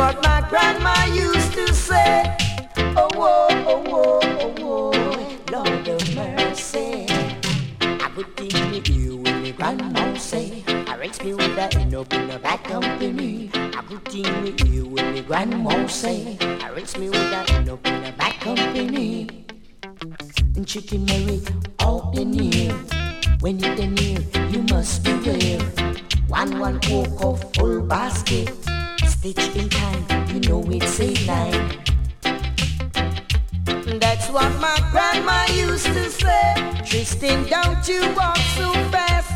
what my grandma used to say. Oh, oh, oh, oh, oh, oh, Lord of mercy. A good thing me hear when me grandma say, I raise me with a end up in a bad company. A good thing me hear when me grandma say, I raise me with a end up in a bad company. And Chicken Mary out in here, when you in here, you must beware. One walk of full basket, stitch in time, you know it's a line. That's what my grandma used to say. Tristan, don't you walk so fast.